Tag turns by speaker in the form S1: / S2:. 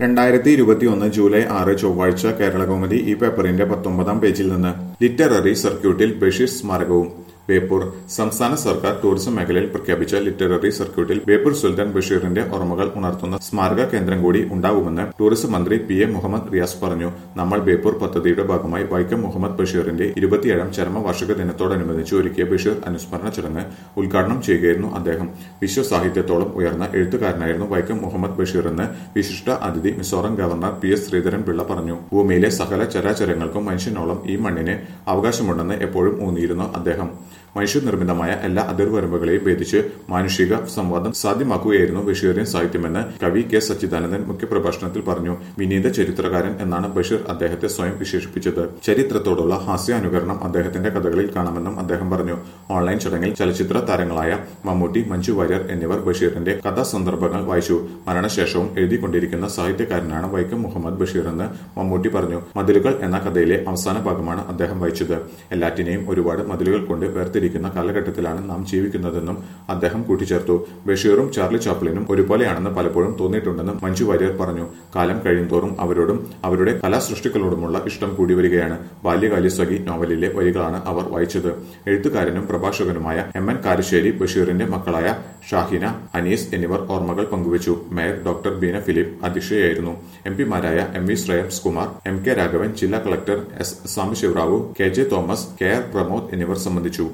S1: 2021 July 6 ചൊവ്വാഴ്ച കേരളകൗമുദി ഈ പേപ്പറിന്റെ 19-ാം പേജിൽ നിന്ന് ലിറ്റററി സർക്യൂട്ടിൽ ബഷീർ സ്മാരകവും ബേപ്പൂർ സംസ്ഥാന സർക്കാർ ടൂറിസം മേഖലയിൽ പ്രഖ്യാപിച്ച ലിറ്റററി സർക്യൂട്ടിൽ ബേപ്പൂർ സുൽത്താൻ ബഷീറിന്റെ ഓർമ്മകൾ ഉണർത്തുന്ന സ്മാരക കേന്ദ്രം കൂടി ഉണ്ടാവുമെന്ന് ടൂറിസം മന്ത്രി PM മുഹമ്മദ് റിയാസ് പറഞ്ഞു. നമ്മൾ ബേപ്പൂർ പദ്ധതിയുടെ ഭാഗമായി വൈക്കം മുഹമ്മദ് ബഷീറിന്റെ 27ാം ചരമവാർഷിക ദിനത്തോടനുബന്ധിച്ച് ഒരുക്കിയ ബഷീർ അനുസ്മരണ ചടങ്ങ് ഉദ്ഘാടനം ചെയ്യുകയായിരുന്നു അദ്ദേഹം. വിശ്വസാഹിത്യത്തോളം ഉയർന്ന എഴുത്തുകാരനായിരുന്നു വൈക്കം മുഹമ്മദ് ബഷീർ എന്ന് വിശിഷ്ട അതിഥി മിസോറം ഗവർണർ PS ശ്രീധരൻപിള്ള പറഞ്ഞു. ഭൂമിയിലെ സകല ചരാചരങ്ങൾക്കും മനുഷ്യനോളം ഈ മണ്ണിന് അവകാശമുണ്ടെന്ന് എപ്പോഴും ഊന്നിയിരുന്നു അദ്ദേഹം. മനുഷ്യനിർമ്മിതമായ എല്ലാ അതിർവരമ്പുകളെയും ഭേദിച്ച് മാനുഷിക സംവാദം സാധ്യമാക്കുകയായിരുന്നു ബഷീറിൻ സാഹിത്യമെന്ന് കവി K സച്ചിദാനന്ദൻ മുഖ്യപ്രഭാഷണത്തിൽ പറഞ്ഞു. വിനീത ചരിത്രകാരൻ എന്നാണ് ബഷീർ അദ്ദേഹത്തെ സ്വയം വിശേഷിപ്പിച്ചത്. ചരിത്രത്തോടുള്ള ഹാസ്യാനുകരണം അദ്ദേഹത്തിന്റെ കഥകളിൽ കാണാമെന്നും അദ്ദേഹം പറഞ്ഞു. ഓൺലൈൻ ചടങ്ങിൽ ചലച്ചിത്ര താരങ്ങളായ മമ്മൂട്ടി, മഞ്ജു വാര്യർ എന്നിവർ ബഷീറിന്റെ കഥാസന്ദർഭങ്ങൾ വായിച്ചു. മരണശേഷവും എഴുതിക്കൊണ്ടിരിക്കുന്ന സാഹിത്യകാരനാണ് വൈക്കം മുഹമ്മദ് ബഷീർ എന്ന് മമ്മൂട്ടി പറഞ്ഞു. മതിലുകൾ എന്ന കഥയിലെ അവസാന ഭാഗമാണ് അദ്ദേഹം വായിച്ചത്. എല്ലാറ്റിനെയും ഒരുപാട് മതിലുകൾ കൊണ്ട് വേർതിരിക്കുന്ന കാലഘട്ടത്തിലാണ് നാം ജീവിക്കുന്നതെന്നും അദ്ദേഹം കൂട്ടിച്ചേർത്തു. ബഷീറും ചാർലി ചാപ്ലിനും ഒരുപോലെയാണെന്ന് പലപ്പോഴും തോന്നിയിട്ടുണ്ടെന്നും മഞ്ജു വാര്യർ പറഞ്ഞു. കാലം കഴിയുന്തോറും അവരോടും അവരുടെ കലാസൃഷ്ടികളോടുമുള്ള ഇഷ്ടം കൂടി വരികയാണ്. ബാല്യകാലസഖി നോവലിലെ വരികളാണ് അവർ വായിച്ചത്. എഴുത്തുകാരനും പ്രഭാഷകനുമായ MN കാരശ്ശേരി, ബഷീറിന്റെ മക്കളായ ഷാഹിന, അനീസ് എന്നിവർ ഓർമ്മകൾ പങ്കുവച്ചു. മേയർ ഡോക്ടർ ബീന ഫിലിപ്പ് അധ്യക്ഷയായിരുന്നു. MP മാരായ MV ശ്രേയംസ് കുമാർ, MK രാഘവൻ, ജില്ലാ collector S Sambasivarao, KJ Thomas, KR Pramod എന്നിവർ സംബന്ധിച്ചു.